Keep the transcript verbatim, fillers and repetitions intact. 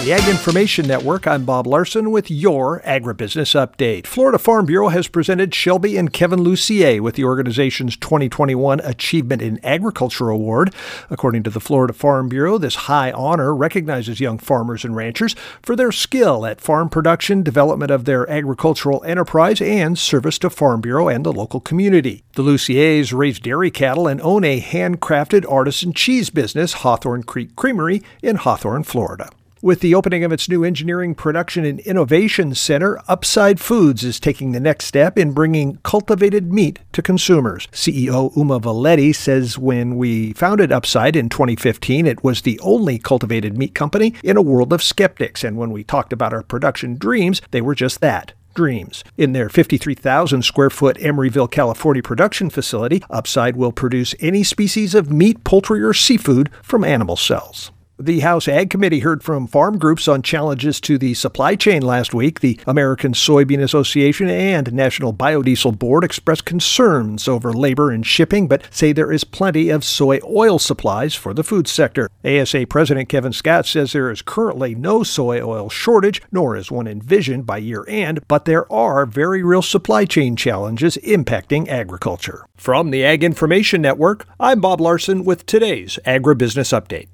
the Ag Information Network, I'm Bob Larson with your Agribusiness Update. Florida Farm Bureau has presented Shelby and Kevin Lucier with the organization's twenty twenty-one Achievement in Agriculture Award. According to the Florida Farm Bureau, this high honor recognizes young farmers and ranchers for their skill at farm production, development of their agricultural enterprise, and service to Farm Bureau and the local community. The Luciers raise dairy cattle and own a handcrafted artisan cheese business, Hawthorne Creek Creamery, in Hawthorne, Florida. With the opening of its new Engineering, Production, and Innovation Center, Upside Foods is taking the next step in bringing cultivated meat to consumers. C E O Uma Valetti says when we founded Upside in twenty fifteen, it was the only cultivated meat company in a world of skeptics, and when we talked about our production dreams, they were just that. Dreams. In their fifty-three thousand square foot Emeryville, California production facility, Upside will produce any species of meat, poultry, or seafood from animal cells. The House Ag Committee heard from farm groups on challenges to the supply chain last week. The American Soybean Association and National Biodiesel Board expressed concerns over labor and shipping, but say there is plenty of soy oil supplies for the food sector. A S A President Kevin Scott says there is currently no soy oil shortage, nor is one envisioned by year end, but there are very real supply chain challenges impacting agriculture. From the Ag Information Network, I'm Bob Larson with today's Agribusiness Update.